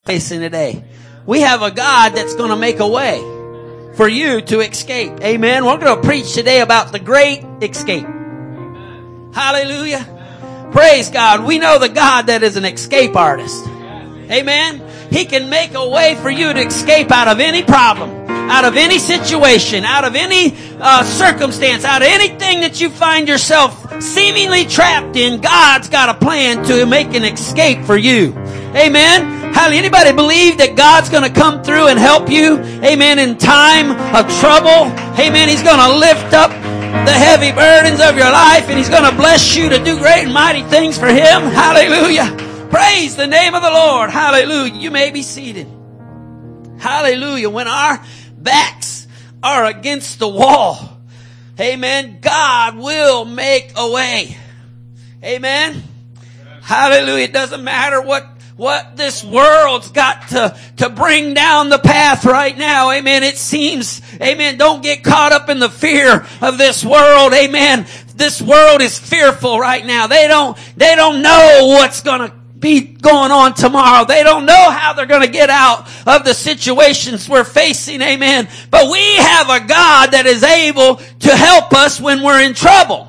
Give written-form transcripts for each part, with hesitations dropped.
facing today. We have a God that's going to make a way for you to escape. Amen. We're going to preach today about the great escape. Hallelujah. Praise God. We know the God that is an escape artist. Amen. He can make a way for you to escape out of any problem, out of any situation, out of any circumstance, out of anything that you find yourself seemingly trapped in. God's got a plan to make an escape for you. Amen. Hallelujah. Anybody believe that God's going to come through and help you? Amen. In time of trouble. Amen. He's going to lift up the heavy burdens of your life, and He's going to bless you to do great and mighty things for Him. Hallelujah. Praise the name of the Lord. Hallelujah. You may be seated. Hallelujah. When our backs are against the wall, amen, God will make a way. Amen. Hallelujah. It doesn't matter what this world's got to bring down the path right now. Amen. It seems, amen, don't get caught up in the fear of this world. Amen. This world is fearful right now. They don't know what's going to be going on tomorrow. They don't know how they're going to get out of the situations we're facing. Amen. But we have a God that is able to help us when we're in trouble.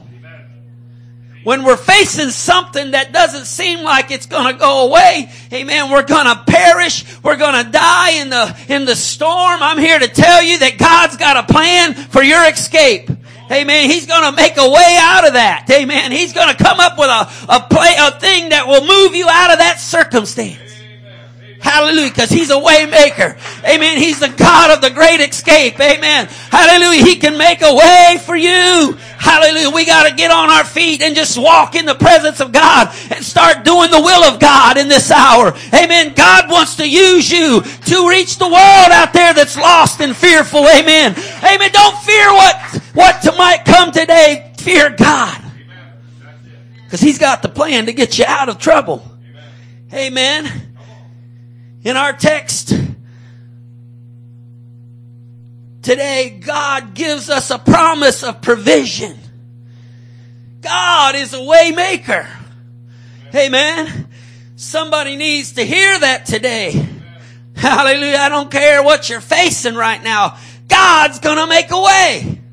When we're facing something that doesn't seem like it's going to go away, amen, we're going to perish, we're going to die in the storm. I'm here to tell you that God's got a plan for your escape. Amen. He's going to make a way out of that. Amen. He's going to come up with a thing that will move you out of that circumstance. Hallelujah. Because He's a way maker. Amen. He's the God of the great escape. Amen. Hallelujah. He can make a way for you. Hallelujah. We got to get on our feet and just walk in the presence of God and start doing the will of God in this hour. Amen. God wants to use you to reach the world out there that's lost and fearful. Amen. Amen. Don't fear what might come today. Fear God. Because He's got the plan to get you out of trouble. Amen. In our text today, God gives us a promise of provision. God is a way maker. Amen. Somebody needs to hear that today. Hallelujah. I don't care what you're facing right now. God's going to make a way.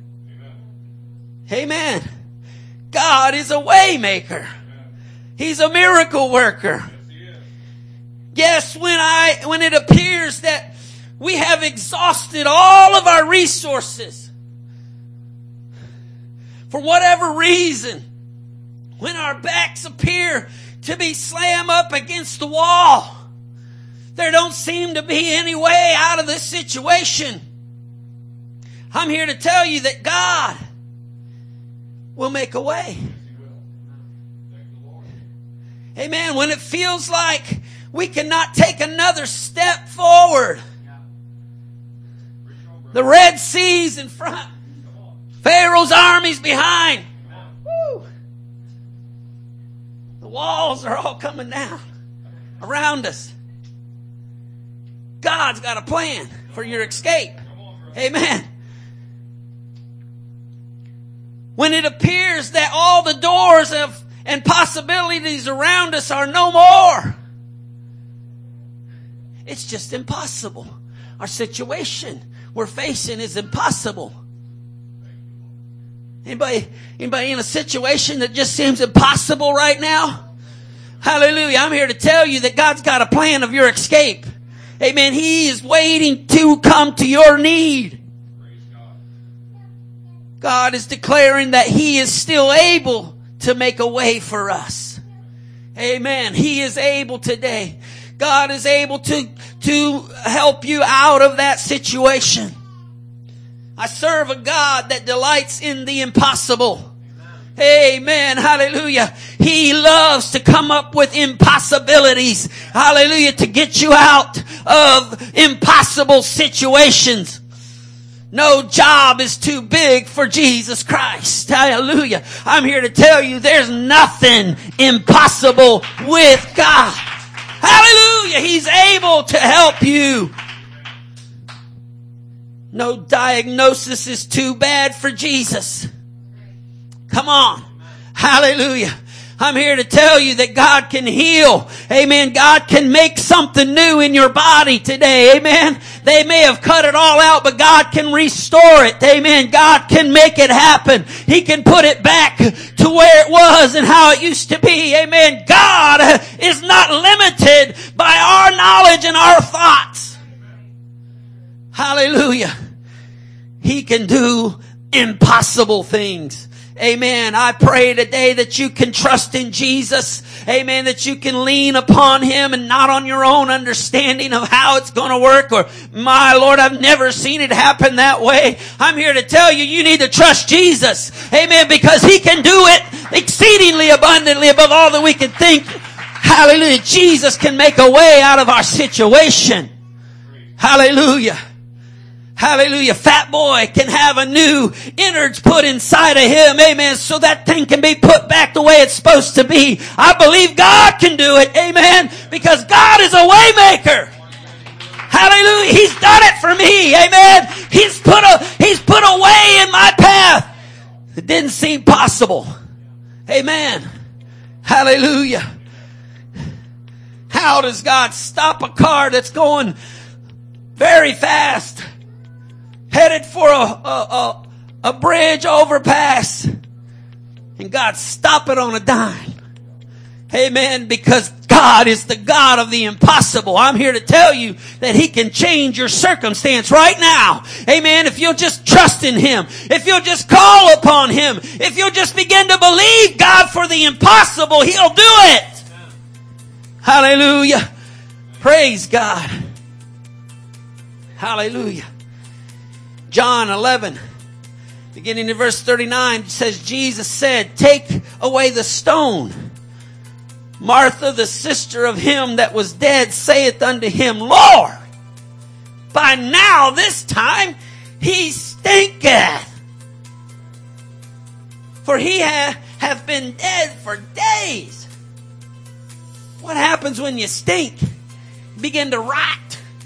Amen. God is a way maker. He's a miracle worker. Yes, when it appears that we have exhausted all of our resources, for whatever reason, when our backs appear to be slammed up against the wall, there don't seem to be any way out of this situation. I'm here to tell you that God will make a way. Amen. When it feels like we cannot take another step forward. The Red Sea's in front. Pharaoh's army's behind. Woo. The walls are all coming down around us. God's got a plan for your escape. Amen. When it appears that all the doors and possibilities around us are no more, it's just impossible. Our situation we're facing is impossible. Anybody in a situation that just seems impossible right now? Hallelujah. I'm here to tell you that God's got a plan of your escape. Amen. He is waiting to come to your need. God is declaring that He is still able to make a way for us. Amen. He is able today. God is able to help you out of that situation. I serve a God that delights in the impossible. Amen. Hallelujah. He loves to come up with impossibilities. Hallelujah. To get you out of impossible situations. No job is too big for Jesus Christ. Hallelujah. I'm here to tell you there's nothing impossible with God. Hallelujah. He's able to help you. No diagnosis is too bad for Jesus. Come on. Hallelujah. I'm here to tell you that God can heal. Amen. God can make something new in your body today. Amen. They may have cut it all out, but God can restore it. Amen. God can make it happen. He can put it back to where it was and how it used to be. Amen. God is not limited by our knowledge and our thoughts. Hallelujah. He can do impossible things. Amen. I pray today that you can trust in Jesus. Amen. That you can lean upon Him and not on your own understanding of how it's going to work, or, my Lord, I've never seen it happen that way. I'm here to tell you, you need to trust Jesus. Amen. Because He can do it exceedingly abundantly above all that we can think. Hallelujah. Jesus can make a way out of our situation. Hallelujah. Hallelujah. Fat boy can have a new innards put inside of him. Amen. So that thing can be put back the way it's supposed to be. I believe God can do it. Amen. Because God is a way maker. Hallelujah. He's done it for me. Amen. He's put a way in my path. It didn't seem possible. Amen. Hallelujah. How does God stop a car that's going very fast, headed for a bridge overpass, and God stop it on a dime? Amen. Because God is the God of the impossible. I'm here to tell you that He can change your circumstance right now. Amen. If you'll just trust in Him, if you'll just call upon Him, if you'll just begin to believe God for the impossible, He'll do it. Hallelujah. Praise God. Hallelujah. John 11, beginning in verse 39, it says, Jesus said, "Take away the stone." Martha, the sister of him that was dead, saith unto him, Lord, by now this time he stinketh, for he hath been dead for days. What happens when you stink? You begin to rot.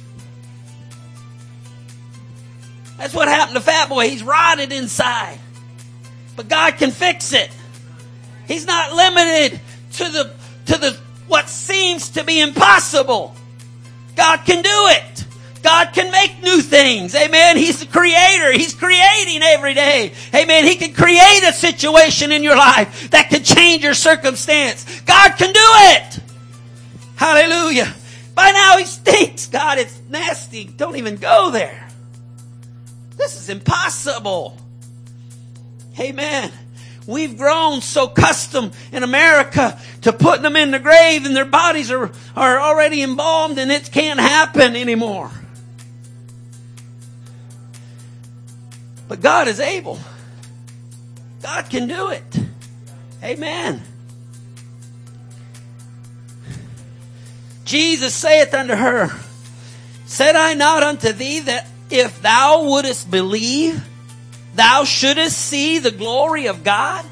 That's what happened to Fat Boy. He's rotted inside. But God can fix it. He's not limited to the what seems to be impossible. God can do it. God can make new things. Amen. He's the creator. He's creating every day. Amen. He can create a situation in your life that can change your circumstance. God can do it. Hallelujah. By now he stinks. God, it's nasty. Don't even go there. This is impossible. Amen. We've grown so accustomed in America to putting them in the grave, and their bodies are already embalmed, and it can't happen anymore. But God is able. God can do it. Amen. Jesus saith unto her, Said I not unto thee that if thou wouldest believe, thou shouldest see the glory of God?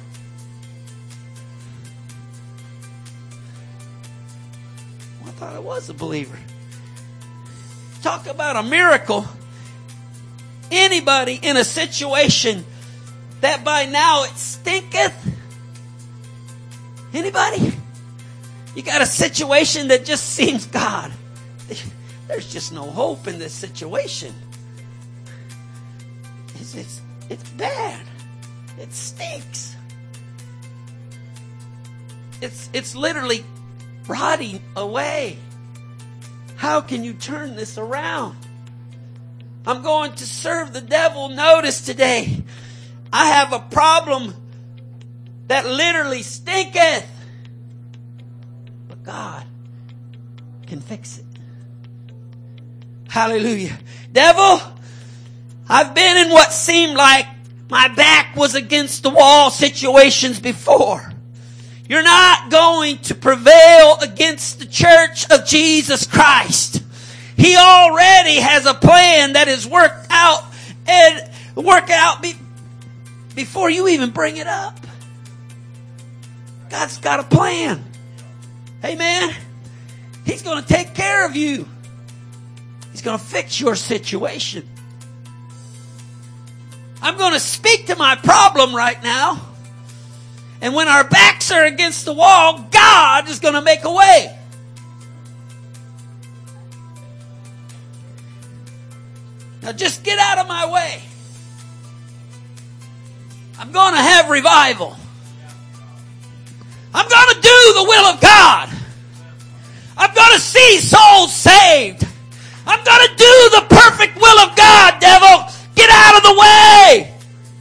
Well, I thought I was a believer. Talk about a miracle. Anybody in a situation that by now it stinketh? Anybody? You got a situation that just seems, God, there's just no hope in this situation. It's bad. It stinks. It's literally rotting away. How can you turn this around? I'm going to serve the devil notice today. I have a problem that literally stinketh. But God can fix it. Hallelujah. Devil, I've been in what seemed like my back was against the wall situations before. You're not going to prevail against the church of Jesus Christ. He already has a plan that is worked out before you even bring it up. God's got a plan. Amen. He's going to take care of you. He's going to fix your situation. I'm going to speak to my problem right now. And when our backs are against the wall, God is going to make a way. Now just get out of my way. I'm going to have revival. I'm going to do the will of God. I'm going to see souls saved. I'm going to do the perfect will of God, devil. Get out of the way.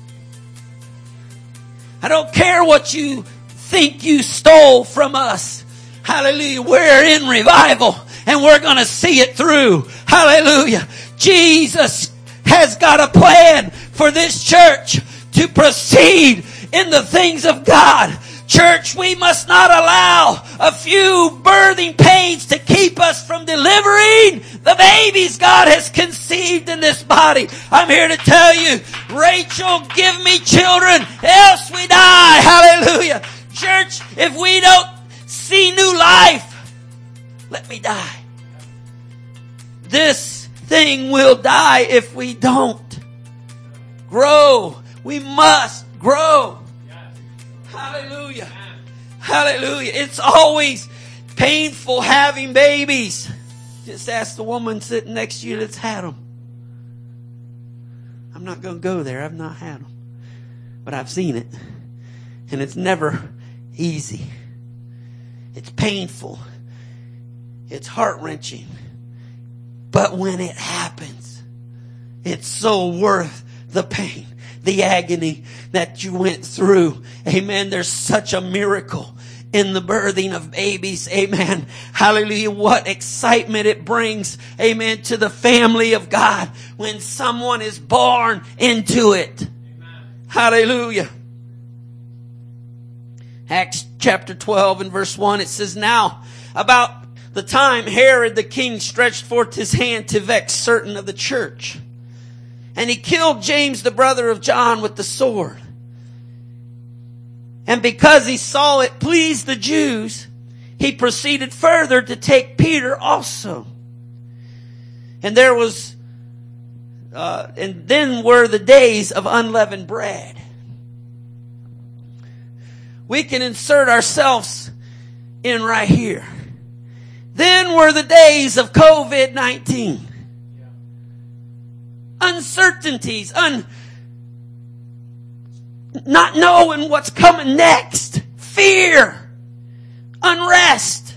I don't care what you think you stole from us. Hallelujah. We're in revival and we're going to see it through. Hallelujah. Jesus has got a plan for this church to proceed in the things of God. Church, we must not allow a few birthing pains to keep us from delivering the babies God has conceived in this body. I'm here to tell you, Rachel, give me children, else we die. Hallelujah. Church, if we don't see new life, let me die. This thing will die if we don't grow. We must grow. Hallelujah. Hallelujah. It's always painful having babies. Just ask the woman sitting next to you that's had them. I'm not going to go there. I've not had them. But I've seen it. And it's never easy. It's painful. It's heart-wrenching. But when it happens, it's so worth the pain, the agony that you went through. Amen. There's such a miracle in the birthing of babies. Amen. Hallelujah. What excitement it brings. Amen. To the family of God when someone is born into it. Amen. Hallelujah. Acts chapter 12 and verse 1, it says, now about the time Herod the king stretched forth his hand to vex certain of the church. And he killed James, the brother of John, with the sword. And because he saw it pleased the Jews, he proceeded further to take Peter also. And there was, and then were the days of unleavened bread. We can insert ourselves in right here. Then were the days of COVID-19. Uncertainties, not knowing what's coming next, fear, unrest.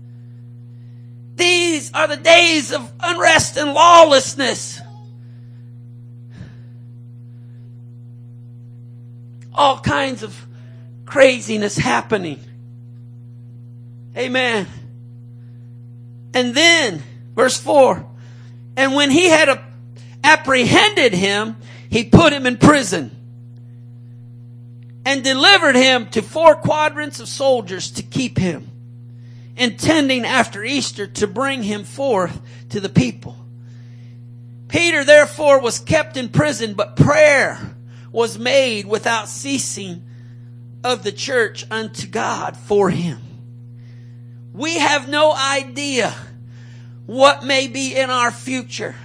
These are the days of unrest and lawlessness. All kinds of craziness happening. Amen. And then, verse 4, and when he had apprehended him, he put him in prison and delivered him to 4 quadrants of soldiers to keep him, intending after Easter to bring him forth to the people. Peter therefore was kept in prison, but prayer was made without ceasing of the church unto God for him. We have no idea what may be in our future.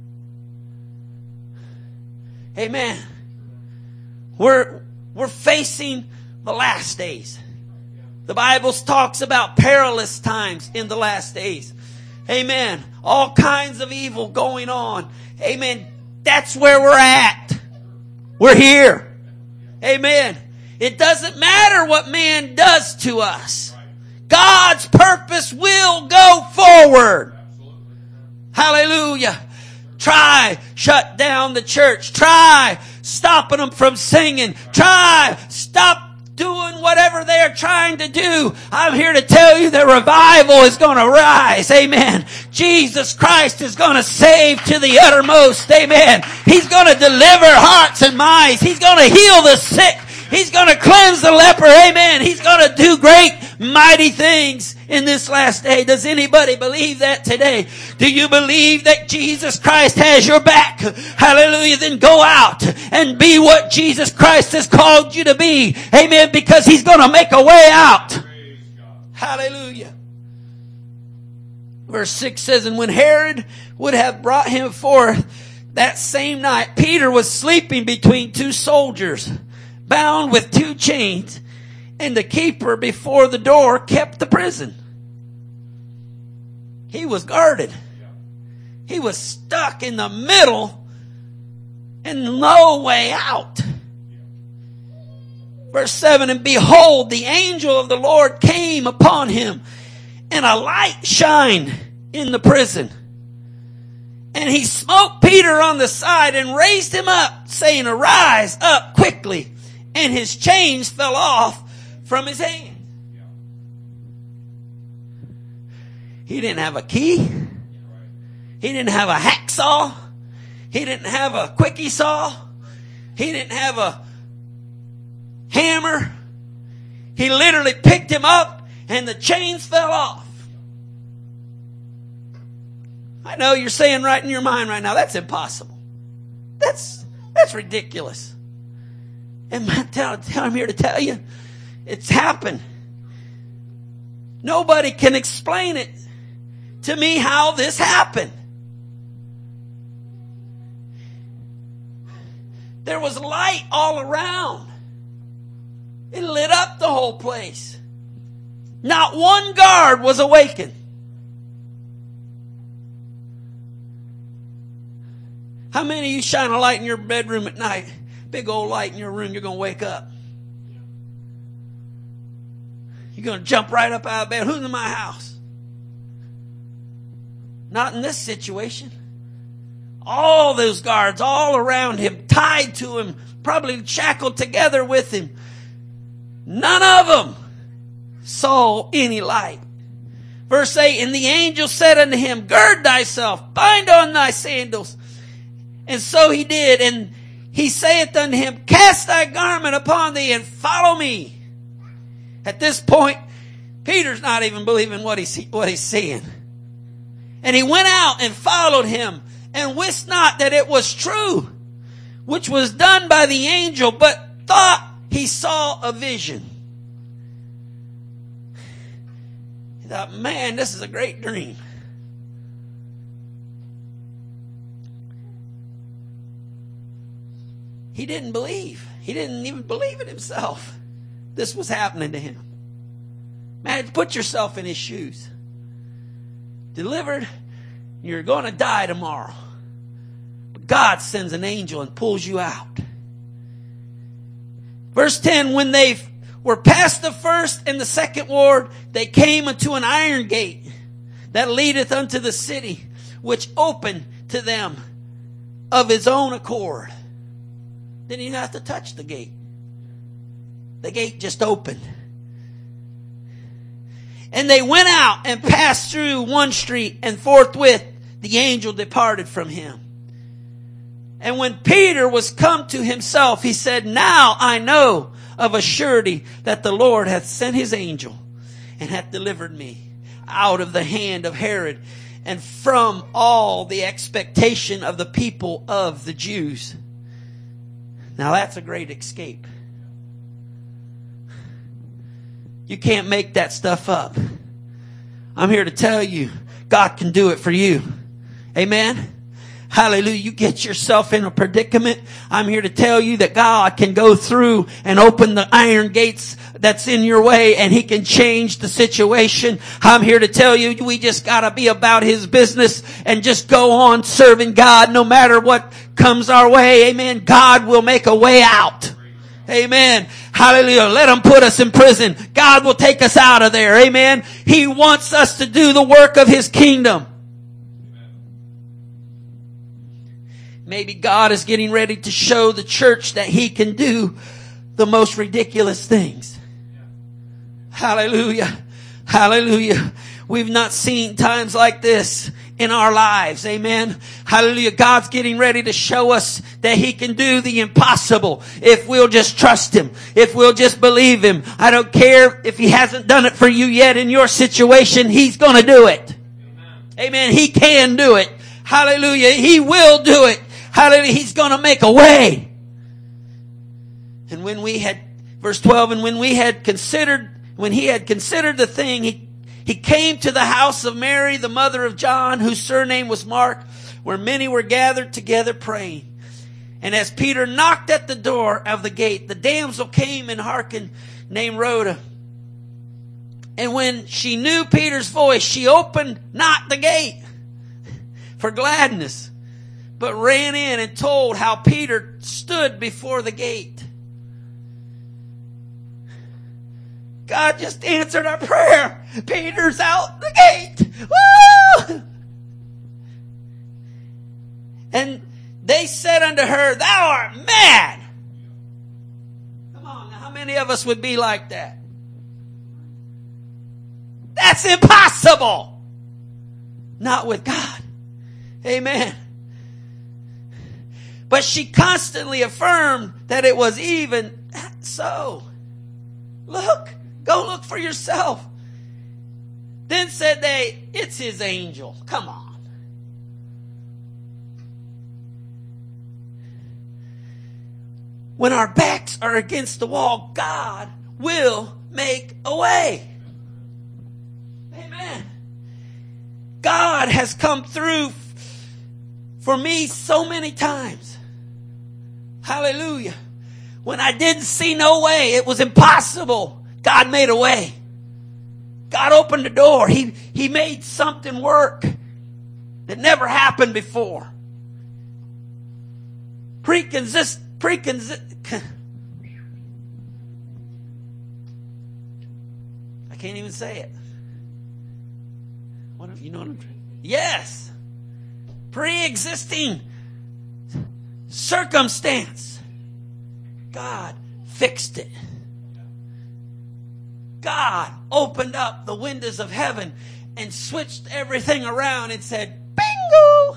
Amen. We're facing the last days. The Bible talks about perilous times in the last days. Amen. All kinds of evil going on. Amen. That's where we're at. We're here. Amen. It doesn't matter what man does to us. God's purpose will go forward. Hallelujah. Try shut down the church. Try stopping them from singing. Try stop doing whatever they're trying to do. I'm here to tell you that revival is going to rise. Amen. Jesus Christ is going to save to the uttermost. Amen. He's going to deliver hearts and minds. He's going to heal the sick. He's going to cleanse the leper. Amen. He's going to do great, mighty things in this last day. Does anybody believe that today? Do you believe that Jesus Christ has your back? Hallelujah. Then go out and be what Jesus Christ has called you to be. Amen. Because He's going to make a way out. Hallelujah. Verse 6 says, and when Herod would have brought him forth that same night, Peter was sleeping between 2 soldiers, bound with 2 chains. and the keeper before the door kept the prison. He was guarded. He was stuck in the middle and no way out. Verse 7, and behold, the angel of the Lord came upon him, and a light shined in the prison. And he smote Peter on the side and raised him up, saying, arise up quickly. And his chains fell off from his hand. He didn't have a key. He didn't have a hacksaw. He didn't have a quickie saw. He didn't have a hammer. He literally picked him up and the chains fell off. I know you're saying right in your mind right now, that's impossible. That's ridiculous. And I'm here to tell you, it's happened. Nobody can explain it to me how this happened. There was light all around. It lit up the whole place. Not one guard was awakened. How many of you shine a light in your bedroom at night? Big old light in your room, you're going to wake up. You're going to jump right up out of bed. Who's in my house? Not in this situation. All those guards all around him, tied to him, probably shackled together with him. None of them saw any light. Verse 8, and the angel said unto him, gird thyself, bind on thy sandals. And so he did. And he saith unto him, cast thy garment upon thee and follow me. At this point, Peter's not even believing what he's seeing. And he went out and followed him, and wist not that it was true, which was done by the angel, but thought he saw a vision. He thought, man, this is a great dream. He didn't believe. He didn't even believe it himself. This was happening to him. Man, put yourself in his shoes. Delivered, you're going to die tomorrow. But God sends an angel and pulls you out. Verse 10, when they were past the first and the second ward, they came unto an iron gate that leadeth unto the city, which opened to them of his own accord. Didn't even have to touch the gate. The gate just opened. And they went out and passed through one street, and forthwith the angel departed from him. And when Peter was come to himself, he said, now I know of a surety that the Lord hath sent his angel and hath delivered me out of the hand of Herod and from all the expectation of the people of the Jews. Now that's a great escape. You can't make that stuff up. I'm here to tell you, God can do it for you. Amen. Hallelujah. You get yourself in a predicament. I'm here to tell you that God can go through and open the iron gates that's in your way, and He can change the situation. I'm here to tell you, we just gotta be about His business and just go on serving God no matter what comes our way. Amen. God will make a way out. Amen. Hallelujah. Let Him put us in prison. God will take us out of there. Amen. He wants us to do the work of His kingdom. Maybe God is getting ready to show the church that He can do the most ridiculous things. Hallelujah. Hallelujah. We've not seen times like this in our lives. Amen. Hallelujah. God's getting ready to show us that He can do the impossible if we'll just trust Him, if we'll just believe Him. I don't care if He hasn't done it for you yet in your situation. He's going to do it. Amen. He can do it. Hallelujah. He will do it. Hallelujah. He's going to make a way. And when we had, verse 12, and when he had considered the thing, he came to the house of Mary, the mother of John, whose surname was Mark, where many were gathered together praying. And as Peter knocked at the door of the gate, the damsel came and hearkened named Rhoda. And when she knew Peter's voice, she opened not the gate for gladness, but ran in and told how Peter stood before the gate. God just answered our prayer. Peter's out the gate. Woo! And they said unto her, thou art mad. Come on, now how many of us would be like that? That's impossible. Not with God. Amen. But she constantly affirmed that it was even so. Look, go look for yourself. Then said they, it's his angel. Come on. When our backs are against the wall, God will make a way. Amen. God has come through for me so many times. Hallelujah. When I didn't see no way, it was impossible, God made a way. God opened the door. He made something work that never happened before. I can't even say it. What, you know what I'm trying? Yes. Pre-existing circumstance. God fixed it. God opened up the windows of heaven and switched everything around and said, bingo!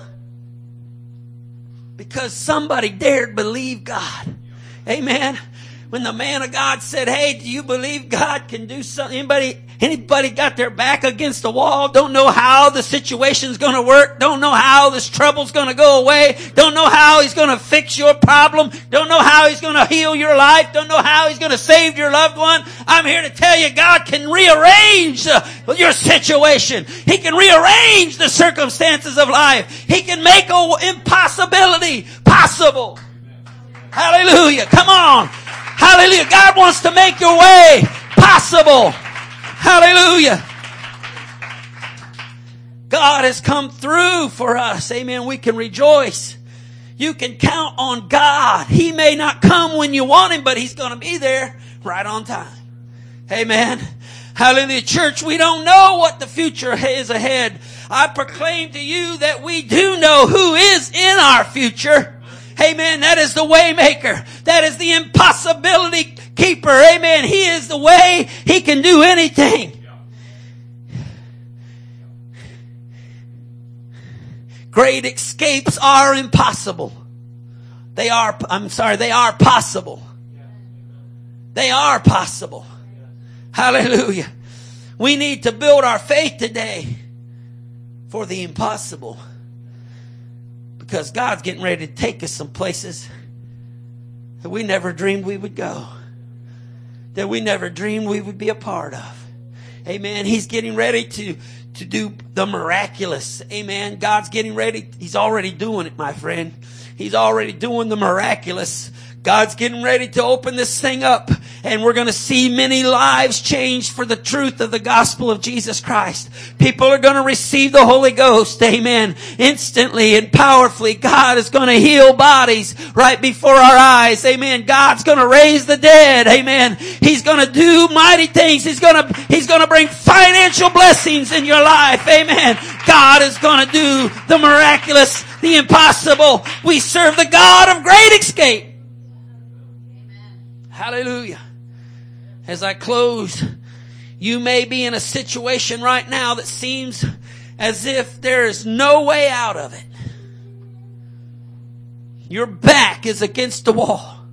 Because somebody dared believe God. Amen. When the man of God said, hey, do you believe God can do something? Anybody got their back against the wall? Don't know how the situation's going to work. Don't know how this trouble's going to go away. Don't know how he's going to fix your problem. Don't know how he's going to heal your life. Don't know how he's going to save your loved one. I'm here to tell you, God can rearrange your situation. He can rearrange the circumstances of life. He can make an impossibility possible. Hallelujah. Come on. Hallelujah. God wants to make your way possible. Hallelujah. God has come through for us. Amen. We can rejoice. You can count on God. He may not come when you want him, but he's going to be there right on time. Amen. Hallelujah. Church, we don't know what the future is ahead. I proclaim to you that we do know who is in our future. Amen. That is the way maker. That is the impossibility keeper. Amen. He is the way. He can do anything. Great escapes are impossible. They are possible. They are possible. Hallelujah. We need to build our faith today for the impossible. Because God's getting ready to take us some places that we never dreamed we would go. That we never dreamed we would be a part of. Amen. He's getting ready to do the miraculous. Amen. God's getting ready. He's already doing it, my friend. He's already doing the miraculous. God's getting ready to open this thing up, and we're going to see many lives changed for the truth of the gospel of Jesus Christ. People are going to receive the Holy Ghost. Amen. Instantly and powerfully. God is going to heal bodies right before our eyes. Amen. God's going to raise the dead. Amen. He's going to do mighty things. He's going to bring financial blessings in your life. Amen. God is going to do the miraculous, the impossible. We serve the God of great escape. Hallelujah. As I close, you may be in a situation right now that seems as if there is no way out of it. Your back is against the wall.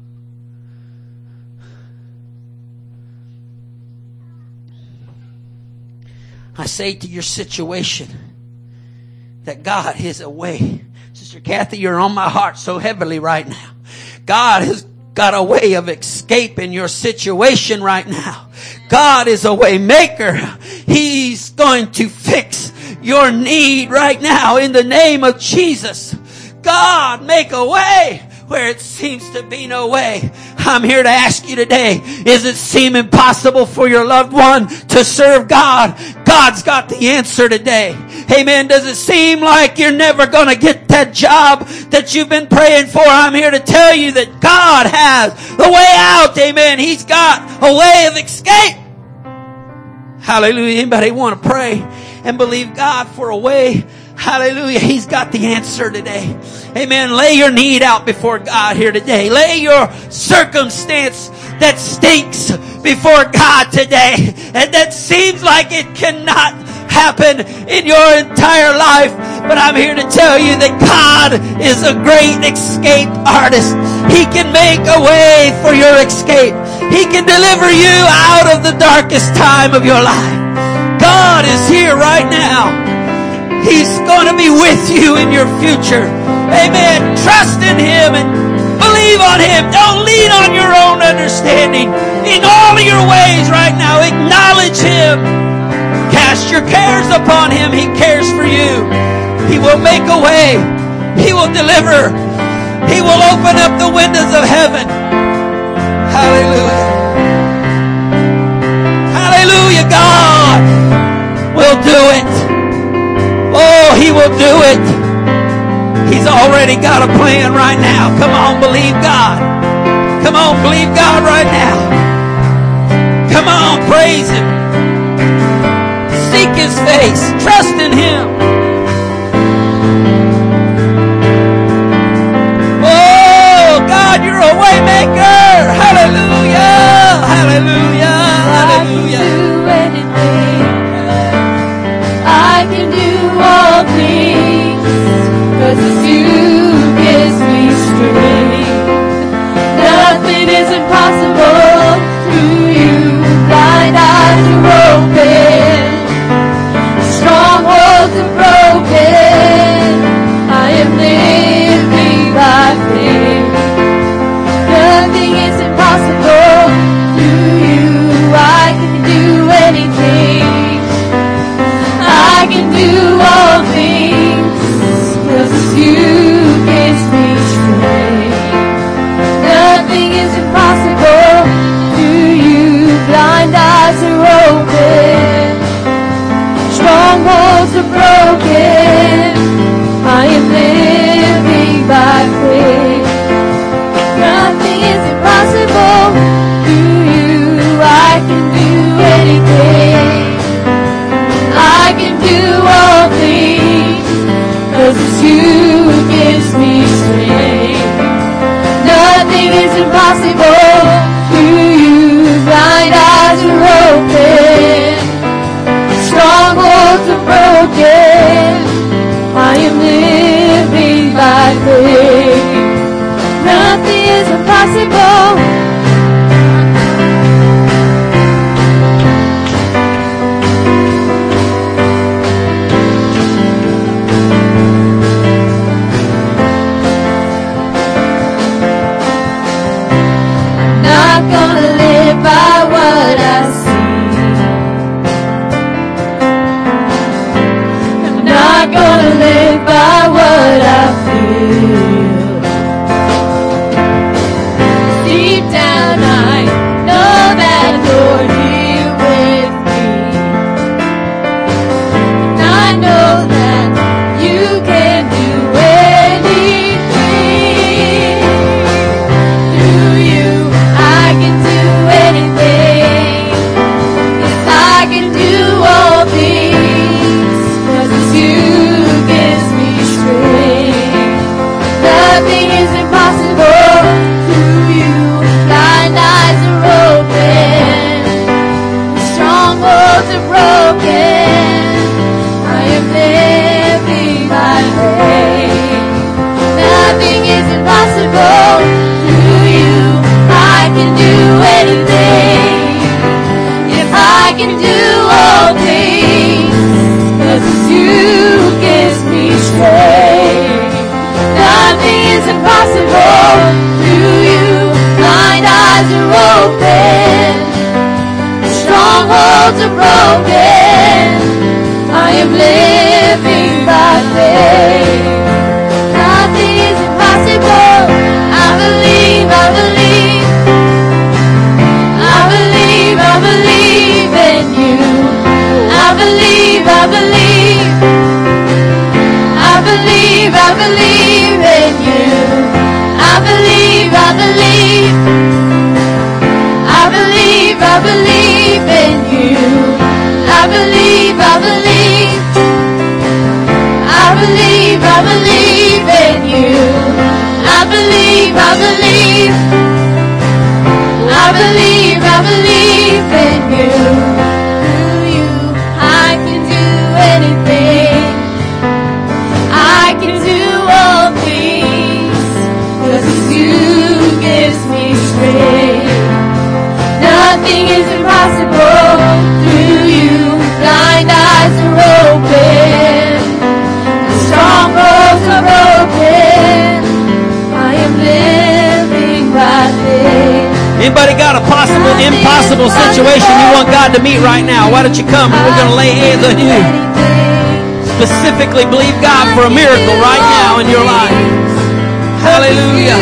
I say to your situation that God is a way. Sister Kathy, you're on my heart so heavily right now. God has got a way of escaping your situation right now. God is a way maker. He's going to fix your need right now in the name of Jesus. God, make a way where it seems to be no way. I'm here to ask you today, is it seem impossible for your loved one to serve God? God's got the answer today. Amen. Does it seem like you're never going to get that job that you've been praying for? I'm here to tell you that God has the way out. Amen. He's got a way of escape. Hallelujah. Anybody want to pray and believe God for a way? Hallelujah. He's got the answer today. Amen. Lay your need out before God here today. Lay your circumstance that stinks before God today, and that seems like it cannot happen in your entire life. But I'm here to tell you that God is a great escape artist. He can make a way for your escape. He can deliver you out of the darkest time of your life. God is here right now. He's going to be with you in your future. Amen. Trust in Him and believe on Him. Don't lean on your own understanding. In all of your ways right now, acknowledge Him. Cast your cares upon Him. He cares for you. He will make a way. He will deliver. He will open up the windows of heaven. Hallelujah. Hallelujah. God will do it. Oh, He will do it. He's already got a plan right now. Come on, believe God. Come on, believe God right now. Come on, praise Him. Seek His face. Trust in Him. Oh, God, you're a way maker. Hallelujah. Hallelujah. Hallelujah. I can do all things, 'cause it's you gives me strength. Nothing is impossible through you. Blind eyes are open, strongholds are broken. I am living by faith. Nothing is impossible through you. I can do anything. I can do all things, 'cause it's you gives me strength. Nothing is impossible through you. Blind eyes are open, strongholds are broken. I am living by faith. Nothing is impossible through you. I can do anything. I can do all things, 'cause it's you who gives me strength. Nothing is impossible through you. Blind eyes are open, strongholds are broken. I am living by faith. Nothing is impossible. By what I see, I'm not gonna live by what I feel. Deep down I know that Lord, you're with me, and I know that you can do anything. Through you I can do anything. Yes, I can do all things, 'cause it's you who gives me strength. Nothing is impossible through you. Blind eyes are open, strongholds are broken. I am living by faith. Nothing is impossible through you. I can do anything. If I can do all things, 'cause it's you who gives me strength. Nothing is impossible through you. Blind eyes are open, strongholds are broken. I am living by faith. Nothing is impossible. I believe, I believe. believe, I believe. I believe, I believe in you. Through you, I can do anything. I can do all things. 'Cause it's you who gives me strength. Nothing is impossible through you. Blind eyes are open. The strongholds are broken. I am living by faith. Anybody got a possible, impossible situation you want God to meet right now? Why don't you come and we're going to lay hands on you. Specifically believe God for a miracle right now in your life. Hallelujah.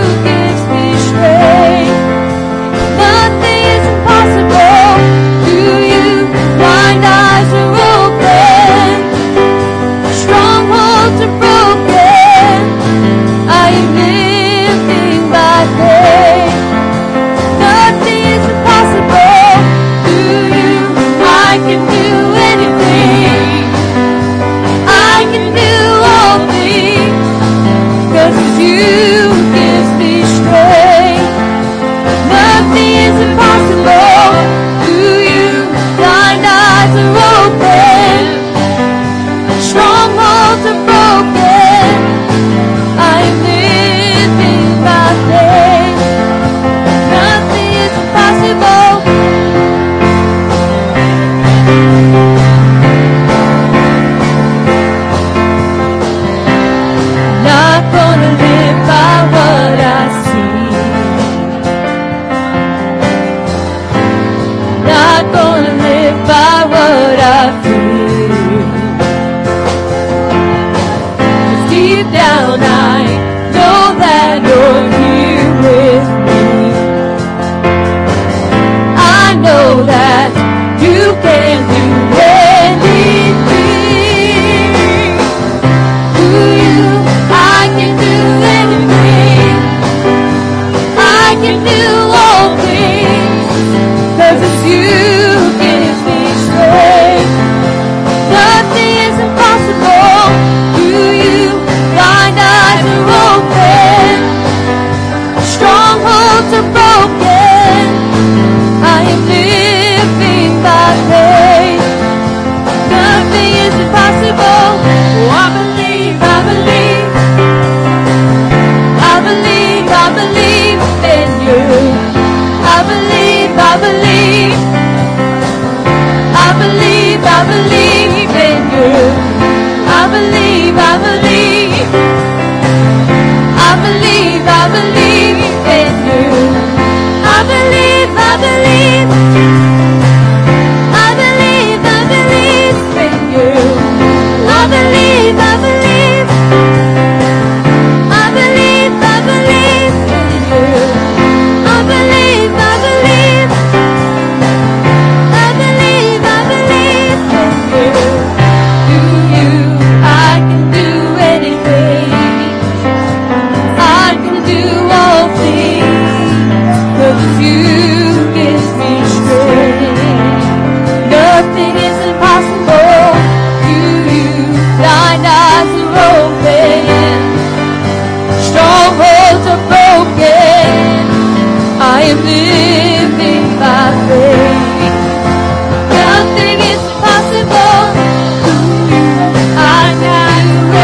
Nothing is impossible through you. Blind eyes are open. Strongholds are broken. I am living by faith. Nothing is impossible through you. I can do anything. I can do all things. 'Cause it's you who gives me strength. Nothing is impossible through you. Blind eyes are open. Strongholds are broken. I am living by faith. Nothing is impossible. Not gonna live by what I see. Not gonna live by what I feel. 'Cause deep down I know that you're here with me. I know that you can do anything. Through you, I can do anything. I can do all things. 'Cause it's you who gives me strength. Nothing is impossible through you. Blind eyes are open. Strongholds are broken. I am living by faith. Nothing is impossible. Oh, I believe, I believe. I believe, I believe in you. I believe, I believe. I believe, I believe in you. I believe, I believe. I believe, I believe in you. I believe, I believe. I believe, I believe in you. I believe, I believe. I believe, I believe in you. I believe, I believe. I believe, I believe in you. Through you, I can do anything. I can do all things. 'Cause you gives me strength. Nothing is impossible through you. Blind eyes are open. Strongholds are broken. I am living by faith. Nothing is impossible through you. I can do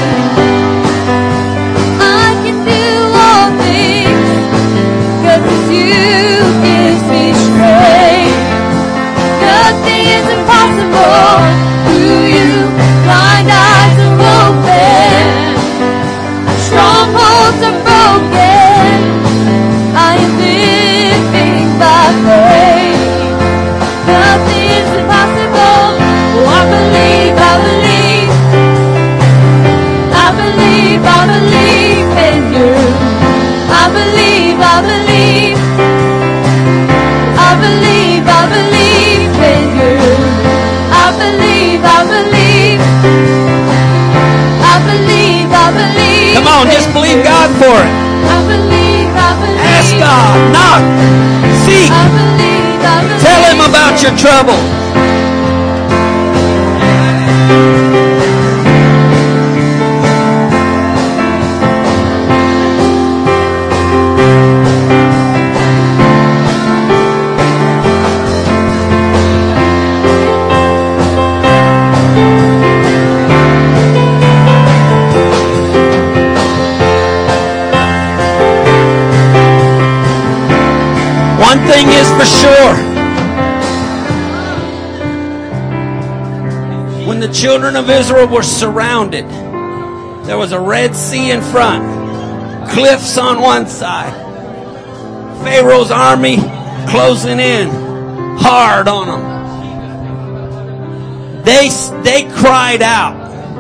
I can do all things. 'Cause it's you who gives me strength. Nothing is impossible through you. Blind eyes are open. Strongholds are broken. I am living by faith. Nothing is impossible. Oh, I believe, I believe. I believe, I believe in you. I believe, I believe. I believe, I believe in you. I believe, I believe. I believe, I believe. Come on, just believe God for it. I believe, I believe. Ask God. Knock. Seek. I believe, I believe. Tell Him about your trouble. thing is for sure. When the children of Israel were surrounded, there was a Red Sea in front, cliffs on one side, Pharaoh's army closing in hard on them. They cried out,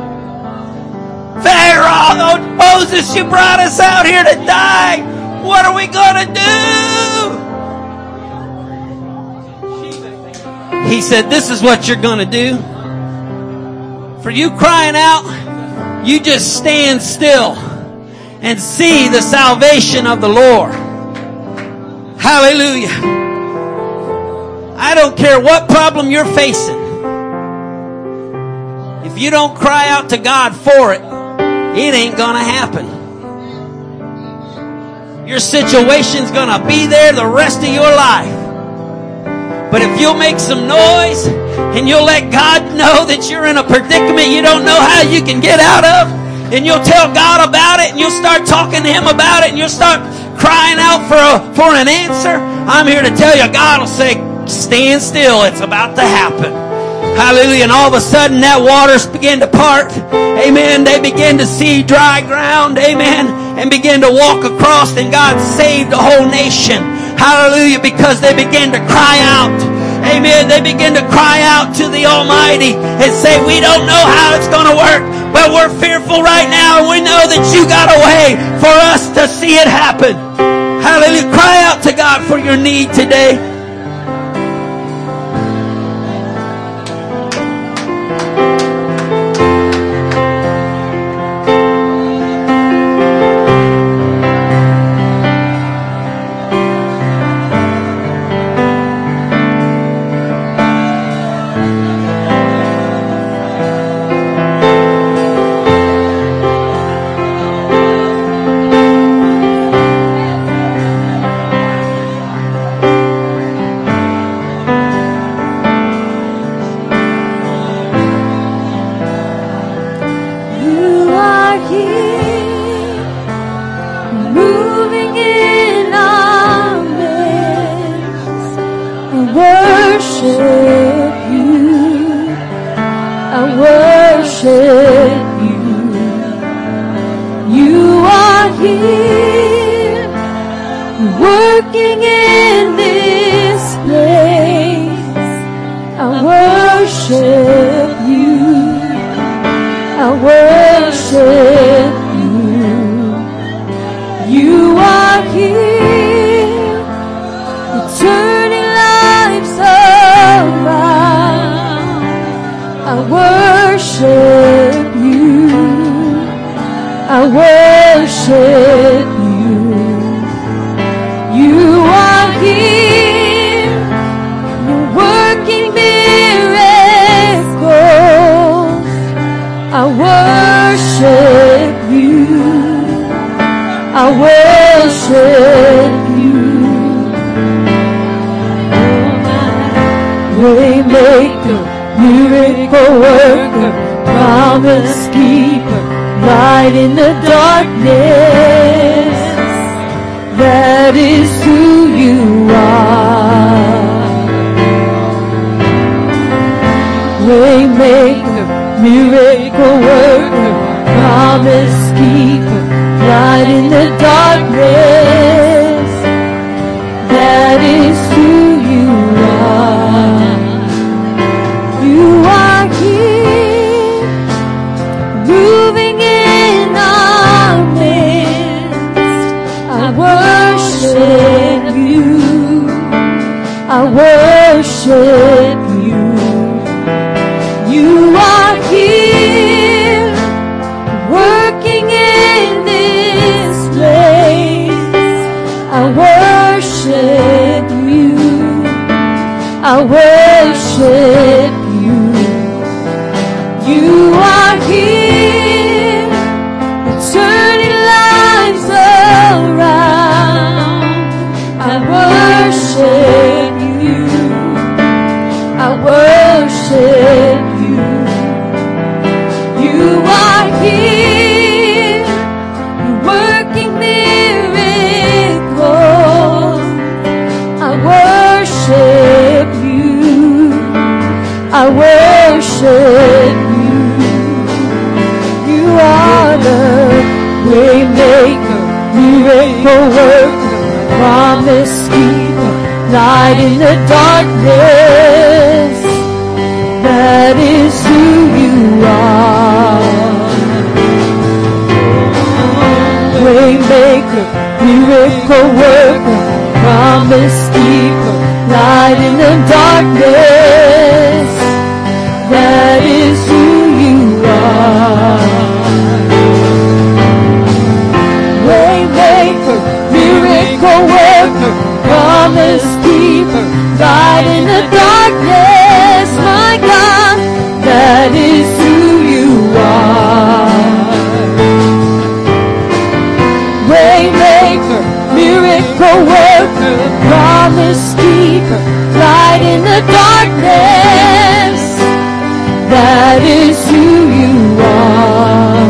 Pharaoh, Moses, you brought us out here to die. What are we going to do? He said, this is what you're going to do. For you crying out, you just stand still and see the salvation of the Lord. Hallelujah. I don't care what problem you're facing. If you don't cry out to God for it, it ain't going to happen. Your situation's going to be there the rest of your life. But if you'll make some noise and you'll let God know that you're in a predicament you don't know how you can get out of, and you'll tell God about it, and you'll start talking to Him about it, and you'll start crying out for an answer, I'm here to tell you, God will say, stand still, it's about to happen. Hallelujah. And all of a sudden that waters begin to part. Amen. They begin to see dry ground. Amen. And begin to walk across, and God saved a whole nation. Hallelujah. Because they began to cry out. Amen. They begin to cry out to the Almighty and say, we don't know how it's going to work, but we're fearful right now, and we know that you got a way for us to see it happen. Hallelujah. Cry out to God for your need today. Working in this place, Waymaker, miracle worker, promise keeper, light in the darkness. That is who you are. Waymaker, miracle worker, promise keeper, light in the darkness. That is who you are. Waymaker, miracle worker, promise keeper, light in the darkness. My God, that is who you are. Waymaker, miracle worker, promise keeper, light in the darkness. That is who you are.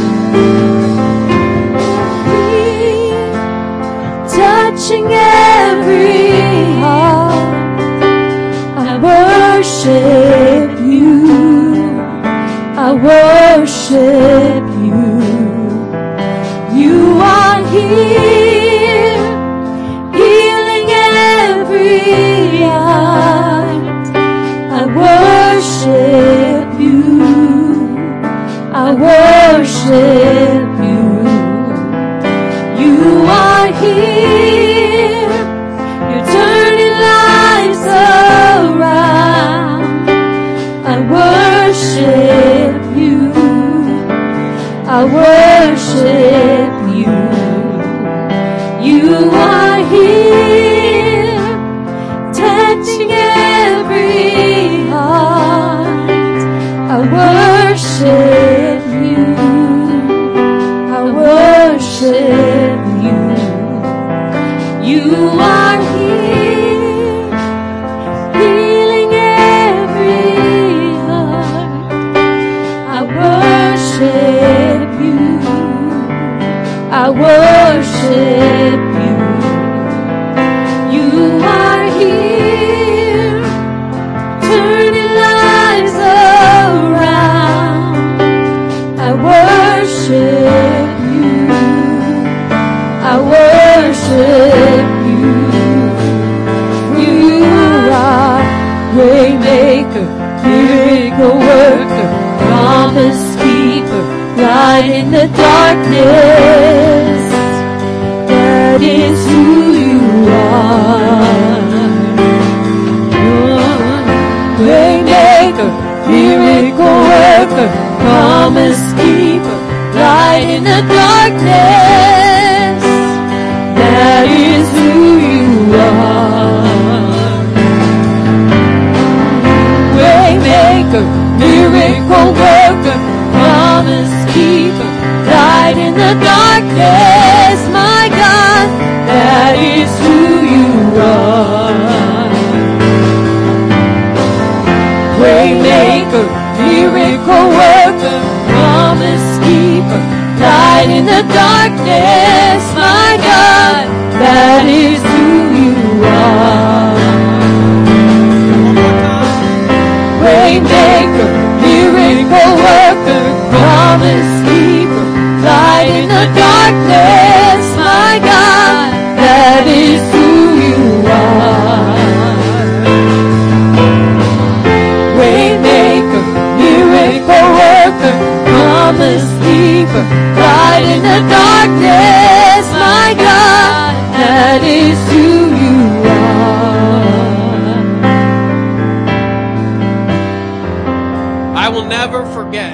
Touching every heart, I worship you. I worship you. You are here, healing every heart. I worship you. I worship you. You are here, you're turning lives around. I worship you. I worship you. You are here, touching every heart. I worship you. I worship you. You are here, healing every heart. I worship you. I worship you. You are here, turning lives around. I worship you. I worship you. You are waymaker, miracle worker, promise keeper, light in the darkness. That is who you are. Waymaker, miracle worker, promise keeper, light in the darkness. That is who you are. Waymaker, miracle worker, promise keeper, light in the darkness. My God, that is who you are. Waymaker, miracle worker, promise keeper, light in the darkness. My God, that is who you are. Waymaker, miracle worker, promise keeper, light in the darkness. My God, that is who you are. Waymaker, miracle worker, promise keeper, light in the darkness. My God, that is who you are. I will never forget.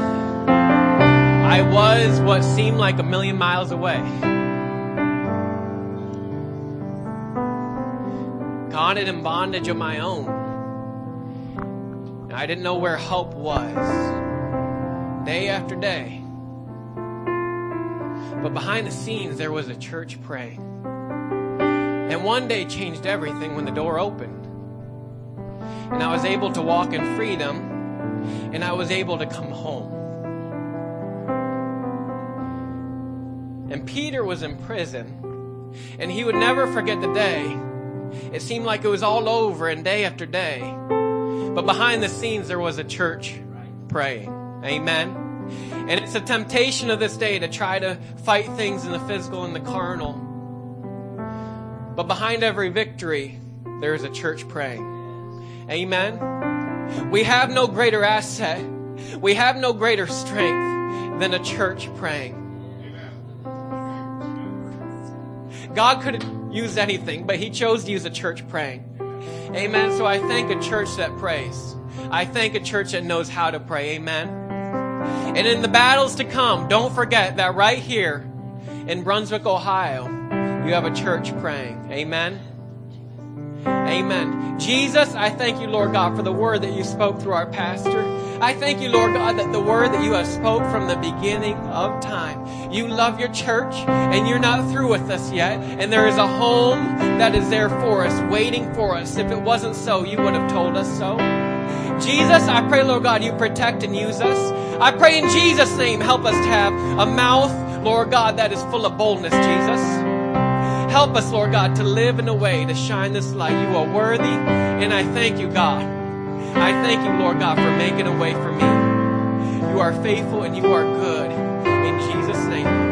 I was what seemed like a million miles away. Caught in bondage of my own. And I didn't know where help was. Day after day. But behind the scenes, there was a church praying. And one day changed everything when the door opened. And I was able to walk in freedom. And I was able to come home. And Peter was in prison. And he would never forget the day. It seemed like it was all over and day after day. But behind the scenes, there was a church praying. Amen. And it's a temptation of this day to try to fight things in the physical and the carnal. But behind every victory, there is a church praying. Amen. We have no greater asset. We have no greater strength than a church praying. God could have used anything, but He chose to use a church praying. Amen. So I thank a church that prays. I thank a church that knows how to pray. Amen. And in the battles to come, don't forget that right here in Brunswick, Ohio, you have a church praying. Amen. Amen. Jesus, I thank you, Lord God, for the word that you spoke through our pastor. I thank you, Lord God, that the word that you have spoke from the beginning of time. You love your church, and you're not through with us yet. And there is a home that is there for us, waiting for us. If it wasn't so, you would have told us so. Jesus, I pray, Lord God, you protect and use us. I pray in Jesus' name, help us to have a mouth, Lord God, that is full of boldness, Jesus. Help us, Lord God, to live in a way to shine this light. You are worthy, and I thank you, God. I thank you, Lord God, for making a way for me. You are faithful and you are good. In Jesus' name.